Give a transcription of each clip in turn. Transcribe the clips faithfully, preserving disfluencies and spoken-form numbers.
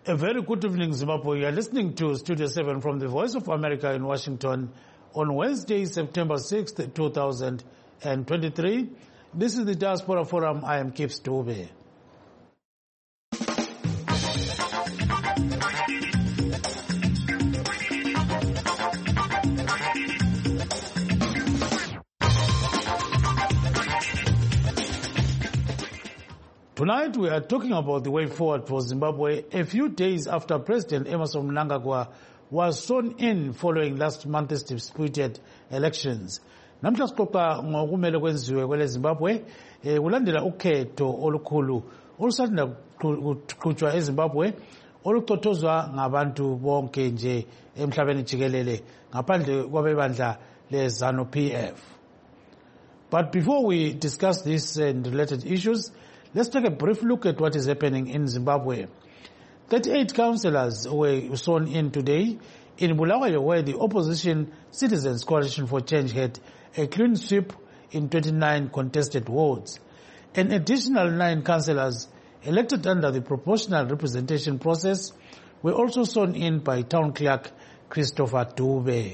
A very good evening, Zimbabwe. You are listening to Studio seven from the Voice of America in Washington on Wednesday, September sixth, two thousand twenty-three. This is the Diaspora Forum. I am Kip Stube. Tonight we are talking about the way forward for Zimbabwe a few days after President Emmerson Mnangagwa was sworn in following last month's disputed elections. Namhla sixoxa ngokumele kwenziwe kwele Zimbabwe kulandela ukhetho olukhulu olusanda kuqhutshwa eZimbabwe olucotozwa ngabantu bonke nje emhlabeni jikelele ngaphandle kwabebandla leZANU P F. But before we discuss this and related issues, let's take a brief look at what is happening in Zimbabwe. thirty-eight councillors were sworn in today in Bulawayo, where the opposition Citizens Coalition for Change had a clean sweep in twenty-nine contested wards. An additional nine councillors elected under the proportional representation process were also sworn in by Town Clerk Christopher Dube.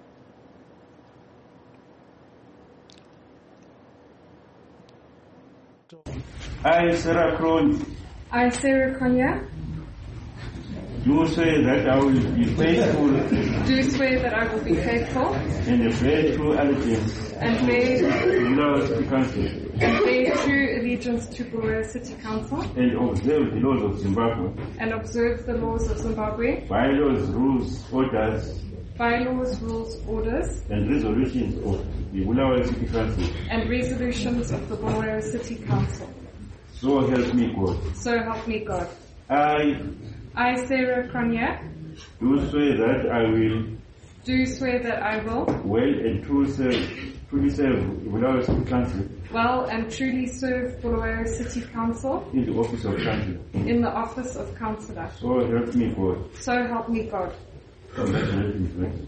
I, Sarah Krohn. I, Sarah Konya. Do swear that I will be faithful. Do swear that I will be faithful. And bear true allegiance. And bear. Bulawayo City Council. And bear true allegiance to Bulawayo City Council. And observe the laws of Zimbabwe. And observe the laws of Zimbabwe. Bylaws, rules, orders. Bylaws, rules, orders. And resolutions of the Bulawayo City Council. And resolutions of the Bulawayo City Council. So help me God. So help me God. I, I, Sarah Konya, do swear that I will do swear that I will well and truly serve, truly serve Bulawayo City Council well and truly serve Bulawayo City Council in the office of councillor. In the office of councillor. So help me God. So help me God. Congratulations.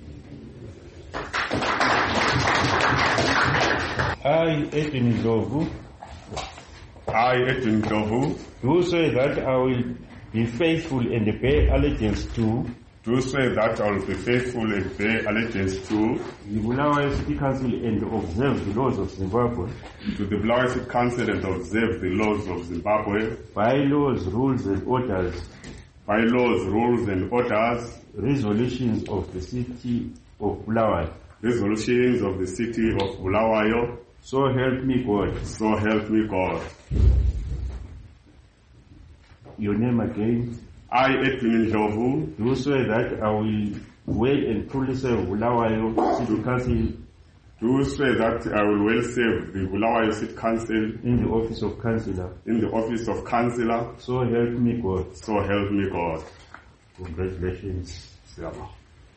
I, Edwin Ndlovu. I, Edwin Ndlovu, do swear that I will be faithful and bear allegiance to do swear that I will be faithful and bear allegiance to the Bulawayo City Council and observe the laws of Zimbabwe, to the Bulawayo City Council and observe the laws of Zimbabwe, bylaws, rules and orders, bylaws, rules and orders, resolutions of the city of Bulawayo, resolutions of the city of Bulawayo. So help me God. So help me God. Your name again? I, Edwin Ndlovu, do swear that I will well and truly serve Bulawayo City Council. Do swear that I will well serve the Bulawayo City Council in the office of councillor. In the office of councillor. So help me God. So help me God. Congratulations. Siyabonga.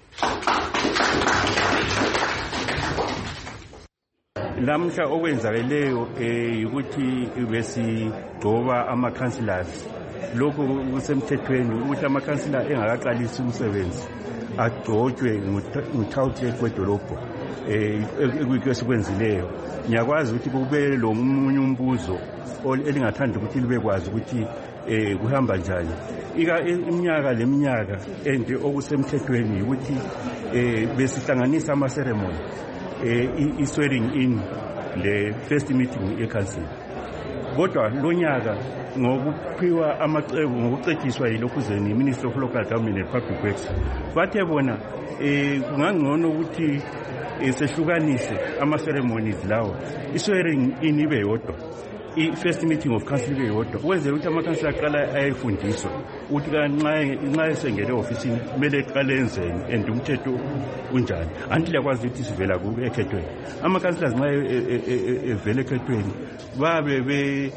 Lamhla okwenzakeleyo eh ukuthi besigcoba ama councillors lokho kusemthethweni ukuthi ama councillor engakaqalisi umsebenzi agcotshwe ngutawutle kwedolobho eh ekwesikwenzileyo. Ngiyakwazi ukuthi kube lo munye umbuzo elingathanda ukuthi libe kwazi ukuthi eh kuhamba njani ika iminyaka leminyaka ende okusemthethweni ukuthi eh besihlanganisa ama ceremony i swearing in the first meeting eCouncil. Kodwa lonyaka ngokuphiwa amacebo ngokucetshiswa yilokhuzeni Minister of Local Government and Public Works bathe bona eh kungangcono ukuthi sehlukanise ama ceremonies lawo i swearing in ibe yodwa i first meeting of council ibe yodwa kwenzela ukuthi ama council aqala ayifundiswa ukuthi kanxa nxa esengele office kumele eqale enzeni and umthetho unjani anti yakwazi ukuthi sivela ku ekhethweni ama councillors nxa evele ekhethweni babe be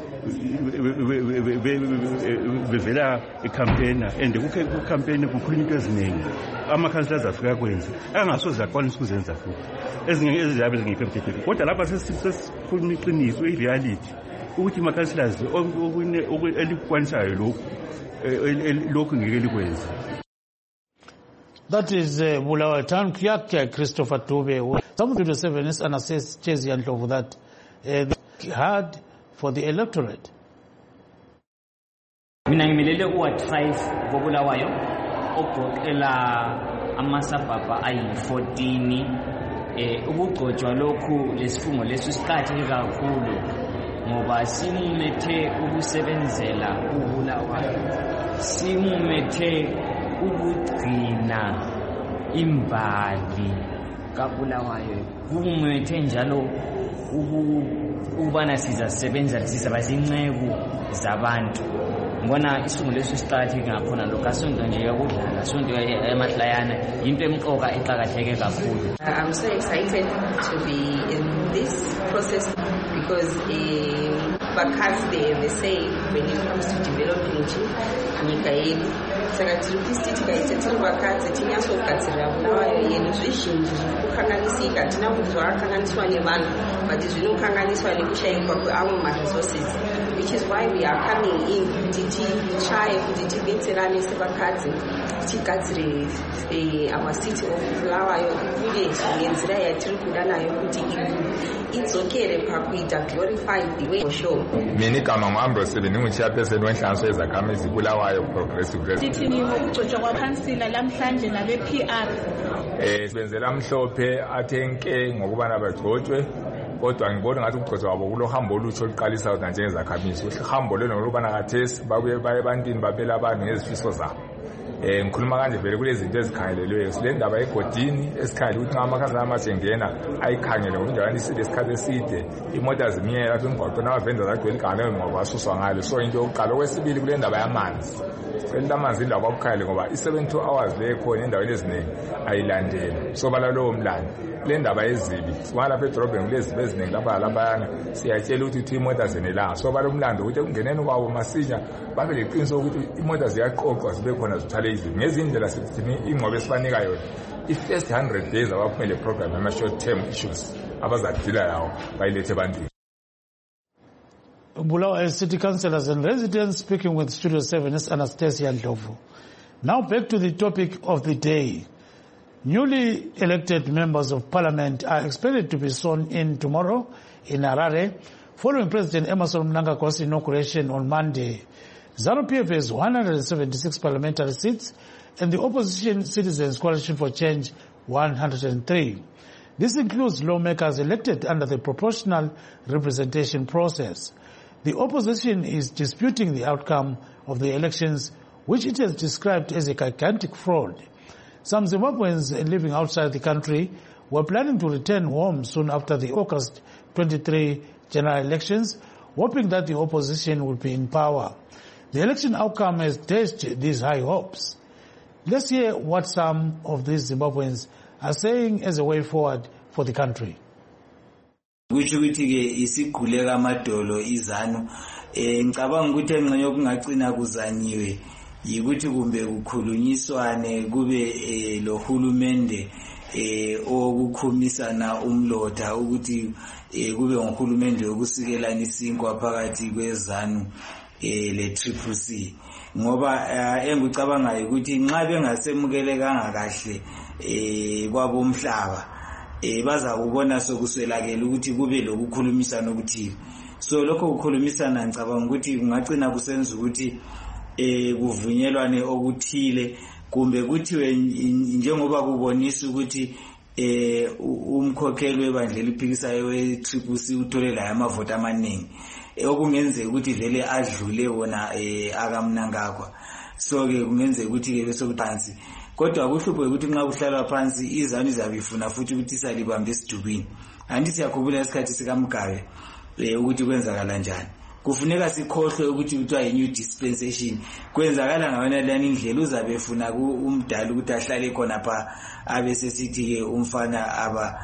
bevela ecampaign and ku campaign kukhulunywa into eziningi ama councillors afika kwenza angasoze akwanisa ukuzenza futhi ezinye ezizabe zingekho emthethweni kodwa lapha sesikhuluma iqiniso i reality ukuthi ama councillors elikwanisayo lokho lokho ngeke likwenza. That is uh, Bulawayo Town Clerk uh, Christopher Dube. Some Studio seven is an assessed Chezi and Ndlovu that uh, hard for the electorate. Mina ngimelele uWatrife koBulawayo ogoqela amasabhaba ayi fourteen eh ukugcotshwa lokhu lesifungo lesisiqhatheke kakhulu ngoba simumethe ukusebenzela uBulawayo, simumethe ukugcina imbali kaBulawayo, kumumethe njalo ukubana sizasebenza sizabazinceku zabantu. Ngibona isifungo lesisiqhatheke ngakhona lokho asonto nje yokudlala asonto eMahlayana into emqoka eqhakatheke kakhulu. I'm so excited to be in this process because uh, Bakats they have a say when it comes to developing nyika yedu. Saka tirikisiti kaitsetiri Bakats tinyasogadzirira Bulawayo yedu zvizhinji zvikukanganisika tina kuti zvakakanganiswa nevanhu but zvinokanganiswa nekushayikwa kweamwe maresources, which is why we are coming in kuti try kuti tibetserane seVakadzi tigadzire our city of Bulawayo uye nenzira yatiri kuda nayo kuti idzokere pakuita glorified the way for sure. Mina igama ngu-Ambrose ndingu-chairperson wenhlanganiso yezakhamizi Bulawayo Progressive Rest. Thini ukugcotshwa kwakhansila lamhlanje nabe-P R eh sibenzela mhlophe athe nke ngokubana bagcotshwe, kodwa ngibona ngathi ukugcotshwa kwabo kulo hambo olutsho oluqalisa njengezakhamizi. Uhambo lelo ngolubana kathesi babuye baye ebantwini babela abantu ngezifiso zabo. Eh ngikhuluma kanje vele kulezinto ezikhangelelweyo, sile ndaba egodini esikhangele ukuthi ngamakhansela amajengena ayikhangele ngokunjani isikhathi eside imoto zimiyela lapha emgwaqweni abavenza zagcwele igane ngoba basuswa ngalo. So into yokuqala. Okwesibili kule ndaba yamanzi, sele amanzi indaba kwabukhali ngoba i-seventy-two hours le khona endaweni eziningi ayilandeli. So bala lowo mlando le ndaba ezibi sibona lapha edrobheni kulezibi eziningi lapha laphayana siyatshela ukuthi imoto zenelanga. So bala umlando ukuthi ekungeneni kwabo masinya babe leqiniso ukuthi imoto ziyaqoqwa zibe khona zithwale izibi ngezindlela sithini ingqobe esifanika yona. I-first one hundred days abaphumele program ama-short term issues abazadila lawo bayilethe ebantwini. Bulawayo City Councillors and residents speaking with Studio seven is Anastasia Ndlovu. Now back to the topic of the day. Newly elected members of parliament are expected to be sworn in tomorrow in Harare following President Emmerson Mnangagwa's inauguration on Monday. ZANU-P F has one hundred seventy-six parliamentary seats and the Opposition Citizens Coalition for Change one hundred three. This includes lawmakers elected under the proportional representation process. The opposition is disputing the outcome of the elections, which it has described as a gigantic fraud. Some Zimbabweans living outside the country were planning to return home soon after the August twenty-third general elections, hoping that the opposition would be in power. The election outcome has dashed these high hopes. Let's hear what some of these Zimbabweans are saying as a way forward for the country. Kuthi ukuthi ke isigule kamadolo izanu eh ngicabanga ukuthi engcenye okungacina kuzanyiwe yikuthi kumbe kukhulunyiswane kube lo hulumende eh okukhumisana umlotha ukuthi kube ngohulumende okusikelana isinkwa phakathi kwezanu eh le Triple C, ngoba engicabanga ukuthi nxa bengasemukelekanga kahle eh kwabomhlaba eh baza kubona sokuswelakela ukuthi kube lokukhulumisana okuthile. So lokho ukukhulumisana ngicabanga ukuthi kungacina kusenza ukuthi eh kuvunyelwane okuthile kumbe kuthiwe njengoba kubonisa ukuthi eh umkhokheli webandla eliphikisayo we-Triple C utholela amavoti amaningi okungenzeka ukuthi vele adlule wona eh akamnangagwa. So ke kungenzeka ukuthi ke bese kutansi kodwa kuhluphe ukuthi nxa kuhlalwa phansi izanu izabifuna futhi ukuthi salibambe esidubini. Andithi yakhumbula isikhathi sikaMgabe eh ukuthi kwenzakala kanjani. Kufuneka sikhohlwe ukuthi kuthiwa i-new dispensation kwenzakala ngabana lani indlela uzabe efuna umdala ukuthi ahlale khona pha abesesithi ke umfana aba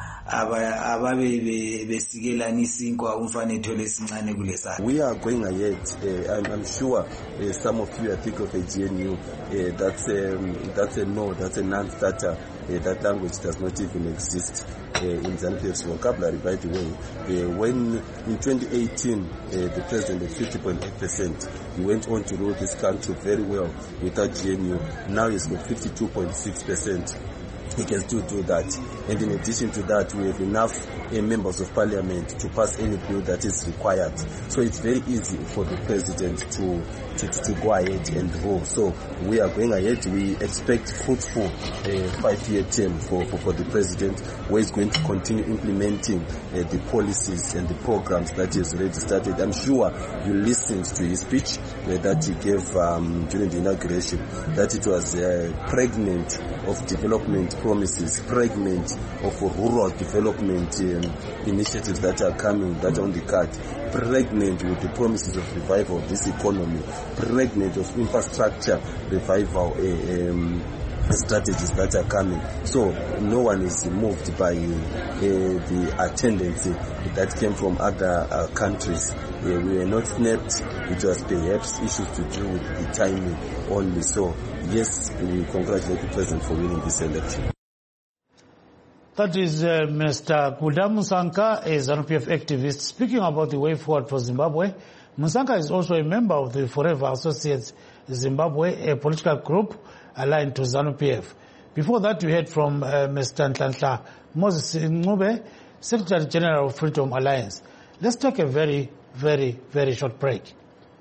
ababe besikelana isinkwa umfana ethole sincane kulesa. We are going ahead. uh, I'm, I'm sure uh, some of you are thinking of a G N U. uh, that's um, that's a no, that's a non-starter. Uh, that language does not even exist uh, in ZANU-P F's vocabulary, by the way. Uh, when in twenty eighteen uh, the president had fifty point eight percent, he went on to rule this country very well without G N U. Now he's got fifty-two point six percent. He can still do that. And in addition to that, we have enough uh, members of parliament to pass any bill that is required. So it's very easy for the president to, to, to go ahead and rule. So we are going ahead. We expect fruitful uh, five-year term for, for, for the president, where he's going to continue implementing uh, the policies and the programs that he has already started. I'm sure you listened to his speech uh, that he gave um, during the inauguration, that it was uh, pregnant of development promises, pregnant of rural development um, initiatives that are coming, that are on the card, pregnant with the promises of revival of this economy, pregnant of infrastructure revival uh, um, strategies that are coming. So no one is moved by uh, the attendance uh, that came from other uh, countries. Uh, we were not snapped. It was perhaps issues to do with the timing only. So yes, we congratulate the president for winning this election. That is uh, Mister Kuda Musanka, a ZANU-P F activist, speaking about the way forward for Zimbabwe. Musanka is also a member of the Forever Associates Zimbabwe, a political group aligned to ZANU-P F. Before that, we heard from uh, Mister Nhlanhla Moses Ncube, Secretary General of Freedom Alliance. Let's take a very, very, very short break.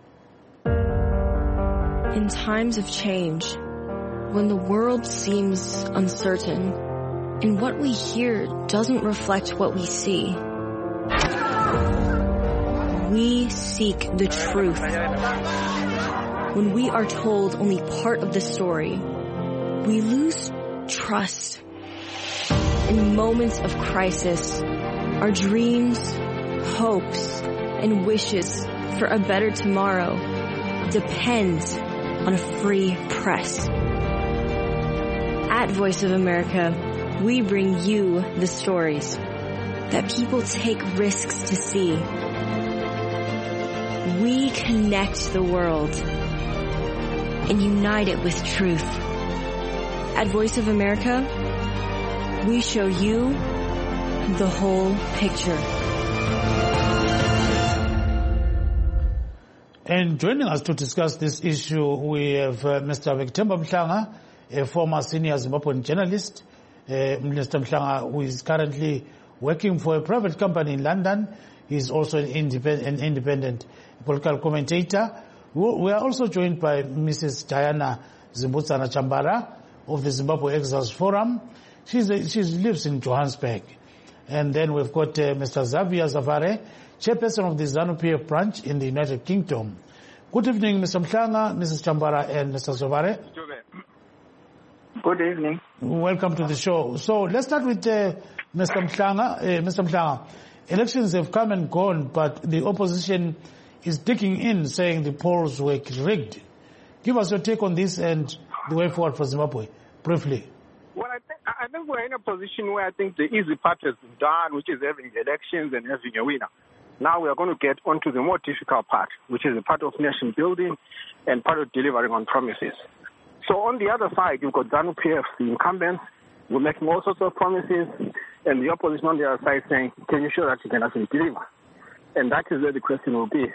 In times of change, when the world seems uncertain, and what we hear doesn't reflect what we see, we seek the truth. When we are told only part of the story, we lose trust. In moments of crisis, our dreams, hopes, and wishes for a better tomorrow depend on a free press. At Voice of America, we bring you the stories that people take risks to see. We connect the world and unite it with truth. At Voice of America, we show you the whole picture. And joining us to discuss this issue, we have uh, Mister Victemba Mhlanga, a former senior Zimbabwean journalist. Uh, Mister Mhlanga, who is currently working for a private company in London. He is also an independent, an independent political commentator. We are also joined by Missus Diana Zimbudzana Chambara of the Zimbabwe Exiles Forum. She's a, she lives in Johannesburg. And then we've got uh, Mister Xavier Zavare, chairperson of the ZANU-P F branch in the United Kingdom. Good evening, Mister Mhlanga, Missus Chambara, and Mister Zavare. Good evening. Welcome to the show. So let's start with uh, Mister Mhlanga. Uh, Mister Mhlanga, elections have come and gone, but the opposition is digging in, saying the polls were rigged. Give us your take on this and the way forward for Zimbabwe, briefly. Well, I think, I think we're in a position where I think the easy part has been done, which is having elections and having a winner. Now we are going to get onto the more difficult part, which is the part of nation building and part of delivering on promises. So on the other side, you've got ZANU-P F, the incumbents, we're making all sorts of promises, and the opposition on the other side saying, can you show that you can actually deliver? And that is where the question will be.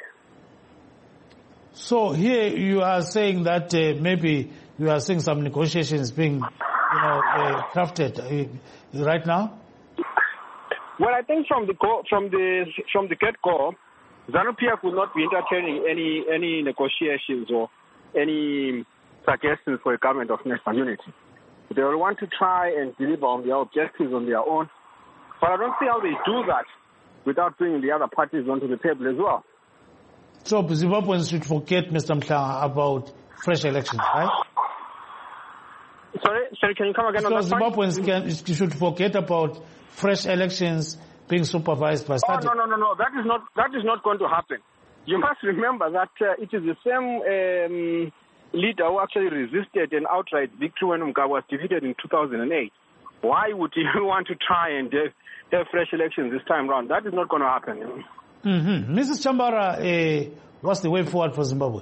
So here you are saying that uh, maybe you are seeing some negotiations being, you know, uh, crafted uh, right now? Well, I think from the go, from the from the get-go, ZANU-P F will not be entertaining any any negotiations or any suggestions for a government of national unity. They will want to try and deliver on their objectives on their own, but I don't see how they do that without bringing the other parties onto the table as well. So Zimbabweans should forget, Mister Mhlanga, about fresh elections, right? Sorry, sorry, can you come again so on that Zimbabweans can, should forget about fresh elections being supervised by SADC. Oh, no, no, no, no. That is not, that is not going to happen. You must remember that uh, it is the same um, leader who actually resisted an outright victory when Mugabe was defeated in two thousand eight. Why would you want to try and have, have fresh elections this time around? That is not going to happen. Mm-hmm. Missus Chambara, uh, what's the way forward for Zimbabwe?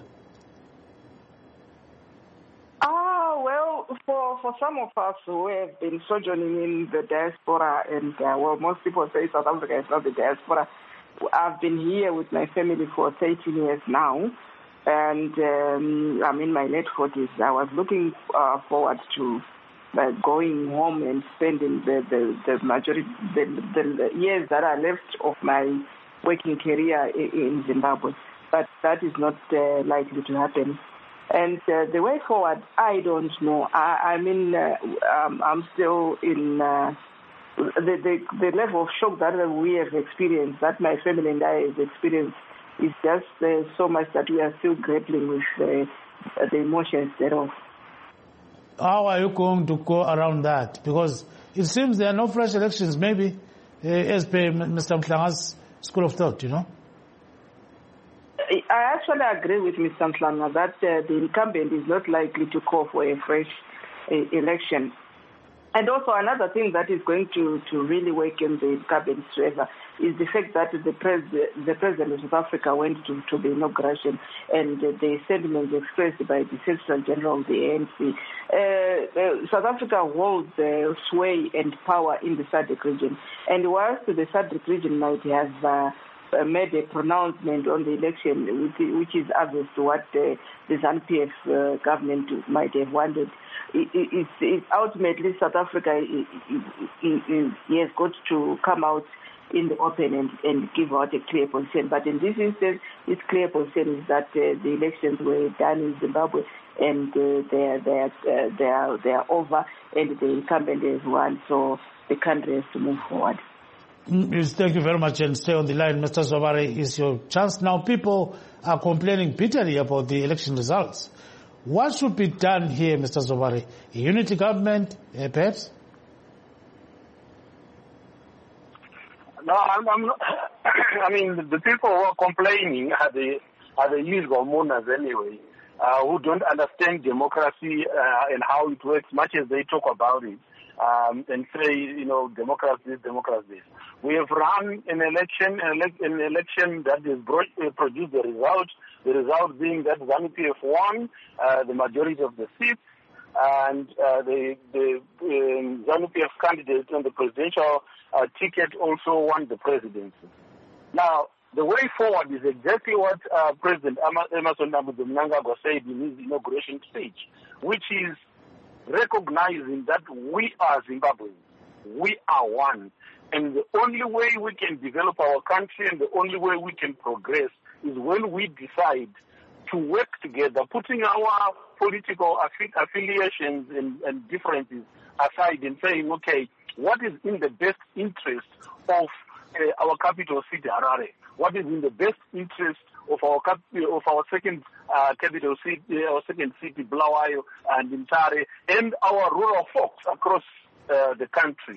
Ah, well, for, for some of us who have been sojourning in the diaspora, and uh, well, most people say South Africa is not the diaspora. I've been here with my family for thirteen years now, and um, I'm in my late forties. I was looking uh, forward to by going home and spending the, the, the majority, the, the years that are left of my working career in Zimbabwe. But that is not uh, likely to happen. And uh, the way forward, I don't know. I, I mean, uh, um, I'm still in uh, the, the the level of shock that we have experienced, that my family and I have experienced, is just uh, so much that we are still grappling with uh, the emotions thereof. How are you going to go around that? Because it seems there are no fresh elections, maybe, uh, as per Mister Mhlanga's school of thought, you know? I actually agree with Mister Mhlanga that uh, the incumbent is not likely to call for a fresh uh, election. And also another thing that is going to, to really work in the incumbent's favor is the fact that the, pres- the President of South Africa went to, to the inauguration, and uh, the sentiments expressed by the Secretary General of the A N C. Uh, uh, South Africa holds uh, sway and power in the S A D C region. And whilst the S A D C region might have uh, made a pronouncement on the election, which is obvious to what uh, the ZANU-P F uh, government might have wanted, it, it, it, ultimately South Africa it, it, it, it has got to come out in the open and, and give out a clear position. But in this instance, its clear position is that uh, the elections were done in Zimbabwe, and uh, they are they are, uh, they are they are over, and the incumbent has won. So the country has to move forward. Thank you very much, and stay on the line. Mister Zobare, is your chance now. People are complaining bitterly about the election results. What should be done here, Mister Zobare? A unity government, uh, perhaps? No, I'm, I'm not, I mean, the people who are complaining are the, are the usual mourners anyway, uh, who don't understand democracy uh, and how it works, much as they talk about it. Um, and say, you know, democracy is democracy. We have run an election, an, ele- an election that has brought, uh, produced the result, the result being that ZANU-P F won uh, the majority of the seats, and uh, the, the um, ZANU-P F candidate on the presidential uh, ticket also won the presidency. Now, the way forward is exactly what uh, President Emmerson Mnangagwa said in his inauguration speech, which is recognizing that we are Zimbabweans, we are one, and the only way we can develop our country and the only way we can progress is when we decide to work together, putting our political affi- affiliations and, and differences aside and saying, okay, what is in the best interest of uh, our capital city, Harare? What is in the best interest of our cap- of our second uh, capital city, our second city, Bulawayo and Intare, and our rural folks across uh, the country?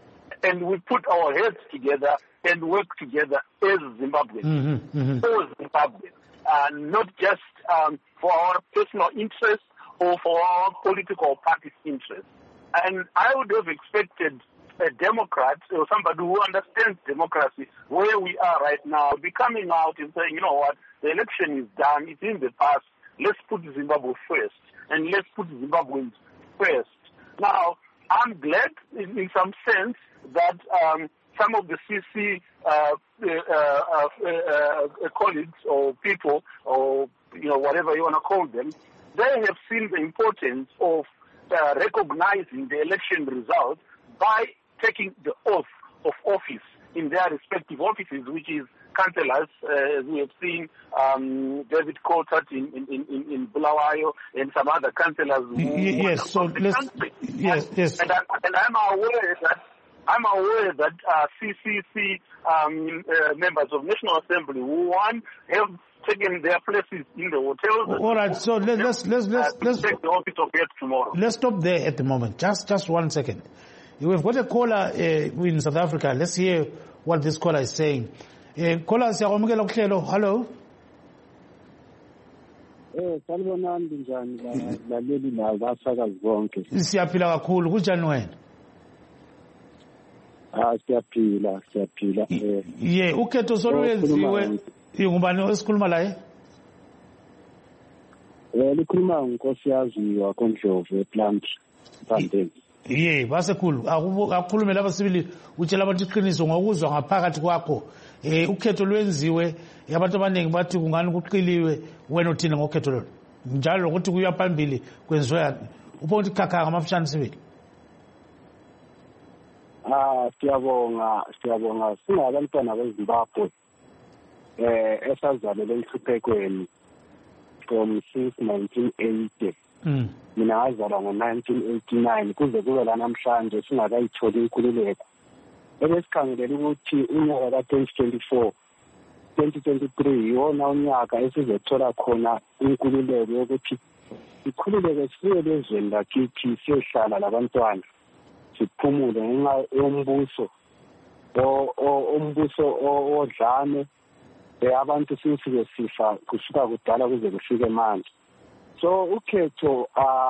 And we put our heads together and work together as Zimbabweans, mm-hmm, mm-hmm. for Zimbabwe, and not just um, for our personal interests or for our political party's interests. And I would have expected a Democrat or somebody who understands democracy, where we are right now, be coming out and saying, you know what, the election is done, it's in the past, let's put Zimbabwe first, and let's put Zimbabweans first. Now, I'm glad in, in some sense that um, some of the C C uh, uh, uh, uh, uh, colleagues or people, or you know whatever you want to call them, they have seen the importance of uh, recognizing the election results by taking the oath of office in their respective offices, which is councillors, uh, as we have seen um, David Coulthard in, in, in, in Bulawayo and some other councillors. Yes, so let's, yes, and, yes. And, I, and I'm aware that I'm aware that uh, C C C um, uh, members of National Assembly who won have taken their places in the hotels. All right, so let, let's let's let's uh, let's take the office of yet tomorrow. Let's stop there at the moment. Just just one second. We've got a caller uh, in South Africa. Let's hear what this caller is saying. Uh, caller, hello. Eh, salibonani njani la laleli la basakazi bonke. Siyaphila kakhulu kunjani wena? Ah, siyaphila, siyaphila. Eh. Ye, ukhetho solwenziwe. Ngubani osikhuluma la eh? Eh, likhuluma nkosi yaziwa koNdlovu ePlant Fountain. Ye, basekhulu. Akukhulume laba sibili utshela abantu iqiniso ngokuzwa ngaphakathi kwakho. Eh, ukhetho lwenziwe yabantu abaningi bathi kungani kuqiliwe wena uthina ngokhetho lolo. Njalo ukuthi kuya phambili kwenziwe upho ukuthi khakha ngamafishane sibili. ah siyabonga siyabonga singabantwana beZimbabwe eh esazalelwe enhluphekweni from since nineteen eighty. Mm. Mina ngazalwa ngo nineteen eighty-nine kuze kube la namhlanje singakayitholi inkululeko. Ebesikhangelela ukuthi unyaka ka twenty twenty-four twenty twenty-three yona unyaka esizothola khona inkululeko yokuthi ikhululeke sifike ezweni lakithi siyohlala labantwana siphumule ngenxa yombuso ombuso odlame abantu sifike sifa kusuka kudala kuze kufike manje. So ukhetho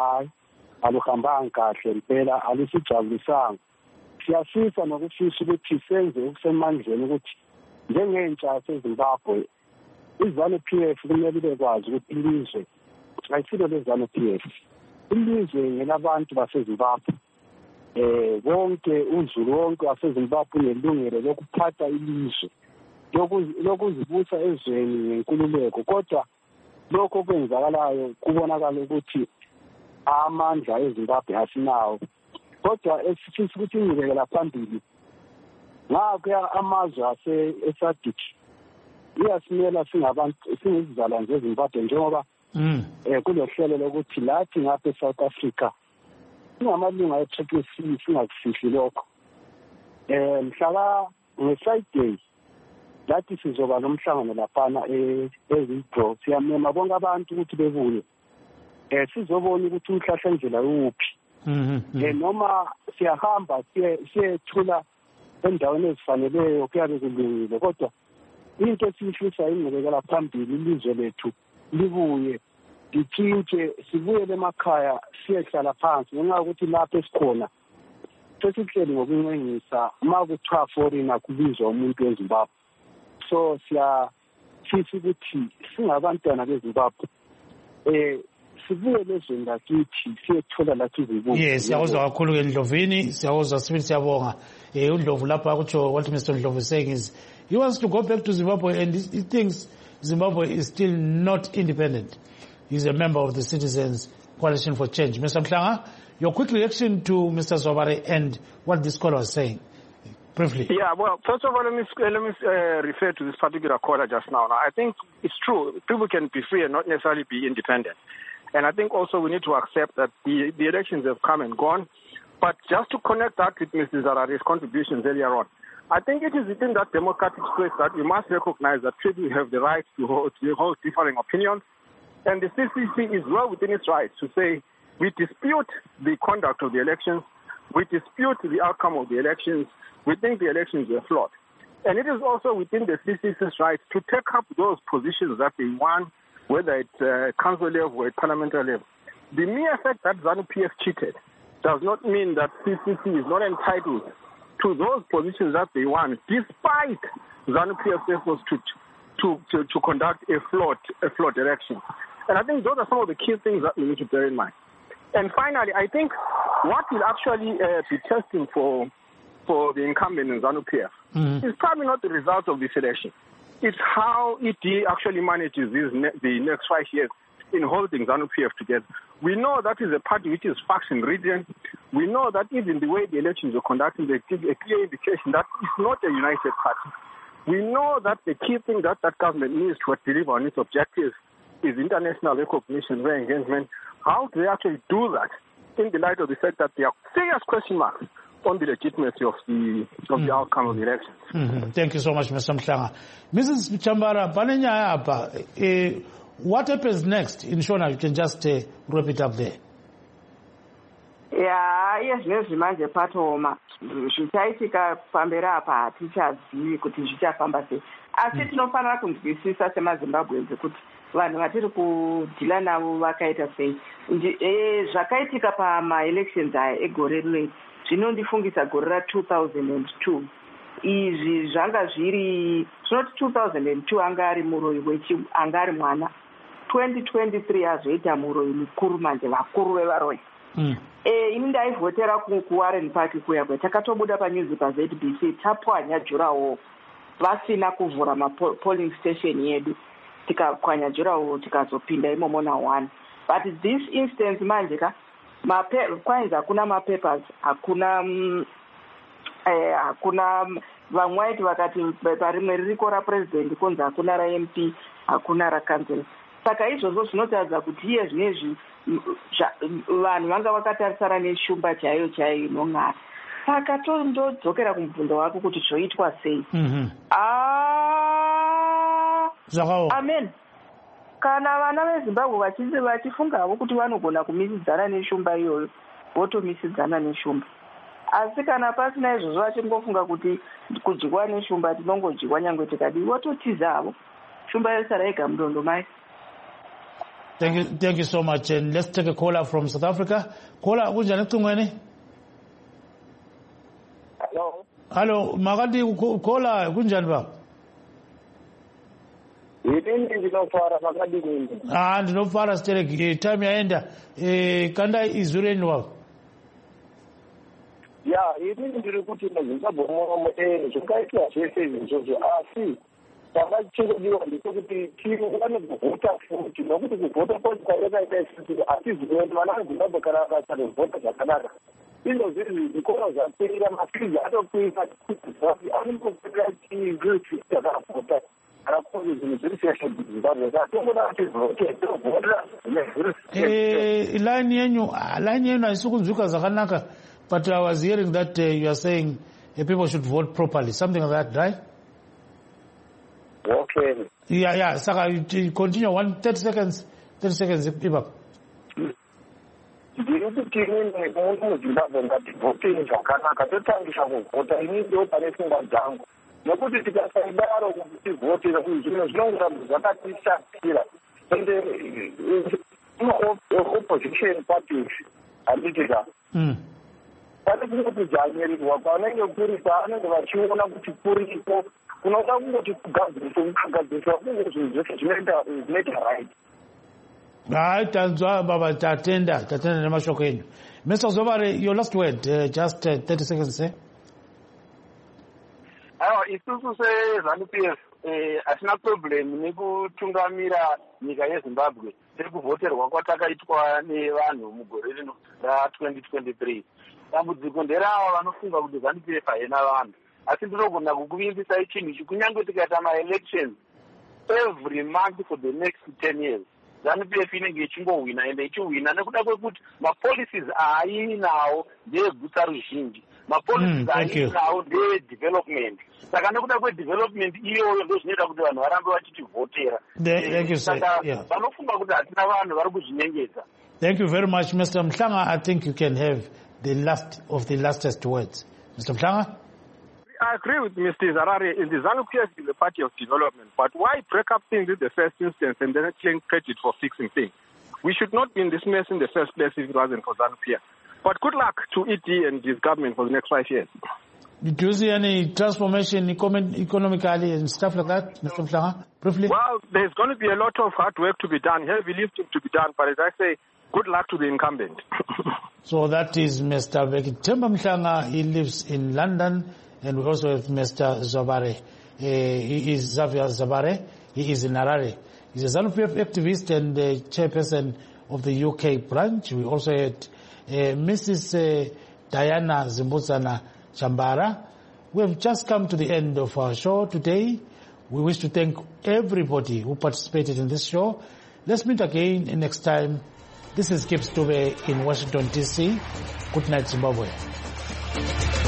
aluhambanga kahle impela alisijabulisanga. Siyafisa nokufisa ukuthi senze okusemandleni ukuthi njengentsha seZimbabwe iZANU P F kumele bekwazi ukuthi ilizwe ayisilo leZANU P F ilizwe ngelabantu baseZimbabwe eh bonke uzulu wonke waseZimbabwe unelungelo lokuphatha ilizwe lokuzibusa ezweni ngenkululeko kodwa lokho kwenzakalayo kubonakala ukuthi amandla eZimbabwe asinawo kodwa esifisa ukuthi ingqubekela phambili ngakho amazwe ase eSADC iyasimela singabantu singizizala nje eZimbabwe njengoba eh kulohlelo lokuthi lathi ngapha eSouth Africa singamalunga e-Triple C singakufihli lokho eh mhlaka ngeFriday lathi sizoba nomhlangano laphana eZimbabwe siyamema bonke abantu ukuthi bebuye eh sizobona ukuthi umhlahla endlela uphi eh noma siyahamba siyethula endaweni ezifaneleyo kuyabe kulungile kodwa into esifisa ingqubekela phambili ilizwe lethu libuye lithintshe sibuyele emakhaya siyehlala phansi ngenxa ukuthi lapho esikhona sesihleli ngokuncenyisa uma kuthiwa foreigner kubizwa umuntu weZimbabwe. So siyafisa ukuthi singabantwana beZimbabwe eh sibuyele ezweni lakithi siyethola lathi izibuko. Yes, siyawuzwa kakhulu ke Ndlovini, siyawuzwa sibili siyabonga. Eh uNdlovu lapha kutsho what Mister Ndlovu is saying is he wants to go back to Zimbabwe and he thinks Zimbabwe is still not independent. He's a member of the Citizens Coalition for Change. Mister Mhlanga, your quick reaction to Mister Zwabare and what this caller was saying, briefly. Yeah, well, first of all, let me, let me uh, refer to this particular caller just now. Now. I think it's true. People can be free and not necessarily be independent. And I think also we need to accept that the, the elections have come and gone. But just to connect that with Mister Zarare's contributions earlier on, I think it is within that democratic space that we must recognize that people have the right to hold, to hold differing opinions. And the C C C is well within its rights to say we dispute the conduct of the elections, we dispute the outcome of the elections, we think the elections were flawed. And it is also within the C C C's rights to take up those positions that they want, whether it's uh, council level or at parliamentary level. The mere fact that ZANU P F cheated does not mean that C C C is not entitled to those positions that they want, despite ZANU P F's efforts to, to, to, to conduct a flawed, a flawed election. And I think those are some of the key things that we need to bear in mind. And finally, I think what will actually uh, be testing for for the incumbent in ZANU P F mm-hmm. is probably not the result of this election. It's how E D actually manages these ne- the next five years in holding ZANU P F together. We know that is a party which is faction-ridden. We know that even the way the elections were conducted, they give a clear indication that it's not a united party. We know that the key thing that that government needs to deliver on its objectives is international recognition, re-engagement. How do they actually do that in the light of the fact that there are serious question marks on the legitimacy of the of mm. the outcome of the elections? Mm-hmm. Thank you so much, Mister Mhlanga. Missus Chambara, uh, what happens next in Shona? You can just uh, wrap it up there. Yeah, yes, yes, manje patoma. Zvichaitika pamberi apa hatichazivi kuti zvichafamba sei. Asi tinofanira kunzwisisa semaZimbabwenzi kuti vanhu vatiri kudhila navo vakaita sei. Zvakaitika pama-elections aya egore rineri zvinondifungisa gore ra two thousand two. Izvi zvanga zviri zvinoti two thousand two anga ari muroyi wechi anga ari mwana. twenty twenty-three azoita muroyi mukuru manje vakuru vevaroyi. Mm. Eh ini ndaivhotera kuWarren Park kuya kwe takatobuda panewspaper Z B C tapwanya jurawo vasina kuvhura ma polling station yedu tikapwanya jurawo tikazopinda imomo na one. But this instance manje ka kwanza hakuna ma papers, hakuna um, hakuna vamwe vaiti vakati parimwe ririko rapurezidendi kunzi hakuna ra-M P hakuna rakansela. Saka izvozvo zvinotaridza kuti iye zvinezvi vanhu vanga vakatarisana neshumba chaiyo chaiyo inong'ara. Saka tondodzokera kumubvundo wako kuti zvoitwa sei. Amen. Kana vana vezimbabwe vachifungavo kuti vanogona kumisidzana neshumba iyoyo votomisidzana neshumba, asi kana pasina izvozvo vachingofunga kuti kudyiwa neshumba tinongodyiwa nyangwe tikadii vototizavo shumba yosara yega mudondo mai. Thank you, thank you so much. And let's take a caller from South Africa. Caller, kunjani kucingweni? Hello. Hello, makati caller kunjani ba? Yini ndinofara makati kwini? Ah, ndinofara stereki. Time yaenda. Eh, kanda izureni wako. Ya, yini ndiri kuti muZimbabwe muno eh zvakaitwa zvese izvozvo asi pakachingodiwa ndikuti timu vanogota futi nokuti kuvhota kwacho kwaakaita isusu hatizivi vana vezimbabwe kana vakasavhota zvakanaka izvo zviri zvikoro zvapera mafrizi atokwira anongopera chigrisi yakavhota kana kuti zvinhu zviri seshe zimbabwe saka tombona kuti vhote tovhota line yenyu line yenyu haisi kunzwika zvakanaka, but I was hearing that uh, you are saying uh, people should vote properly, something like that, right? Okay. Yeah, yeah. Saka, you continue. One thirty seconds. Thirty seconds. Iba. Ndiri kuti inini muntu muZimbabwe ngativhotei zvakanaka totangisa kuvhota inini ndo pane pfungwa dzangu nokuti tikasaidaro kuti tivhotera zvinhu zvinongoramba zvakatishatira ende opposition parties handitika pane kungoti dzanyerirwa kwanenge kuri paanenge vachiona kuti kuriko kunoda kungoti kugadziriswa kukagadziriswa kunge zvinhu zvese zvinoita right. Hayi, tanzwa baba, tatenda tatenda nemashoko enyu. Mister Zobare, your last word, uh, just uh, thirty seconds. Eh? Aiwa, isusu seZANU-P F eh asina problem nekutungamira nyika yeZimbabwe sekuvhoterwa kwatakaitwa nevanhu mugore rino ra twenty twenty-three. Dambudziko nderava vanofunga kuti ZANU-P F haina vanhu, asi ndinogona kukuvimbisai chinhu ichi kunyange tikaita ma-elections every month for the next ten years ZANU-P F inenge ichingowina ende ichiwina nekuda kwekuti mapolicies ainawo ndeegutsa ruzhinji, mapolicies ainawo ndeedevelopment. Saka nekuda kwedevelopment iyoyo ndo zvinoita kuti vanhu varambe vachitivhotera. Saka vanofunga kuti hatina vanhu vari kuzvinyengedza. Thank you very much, Mister Mhlanga. I think you can have the last of the lastest words. Mister Mhlanga? I agree with Mister Zarare. In the ZANU-P F is a party of development, but why break up things in the first instance and then claim credit for fixing things? We should not be in this mess in the first place if it wasn't for ZANU-P F. But good luck to E D and his government for the next five years. Do you see any transformation economically and stuff like that, Mister Mhlanga? Briefly? Well, there's going to be a lot of hard work to be done, heavy lifting to be done, but as I say, good luck to the incumbent. So that is Mister Themba Mhlanga. He lives in London. And we also have Mister Zobare. Uh, he is Xavier Zobare. He is in Harare. He's a ZANU-P F activist and uh, chairperson of the U K branch. We also had uh, Missus Uh, Diana Zimbudzana Chambara. We have just come to the end of our show today. We wish to thank everybody who participated in this show. Let's meet again next time. This is Gibbs Dube in Washington, D C. Good night, Zimbabwe.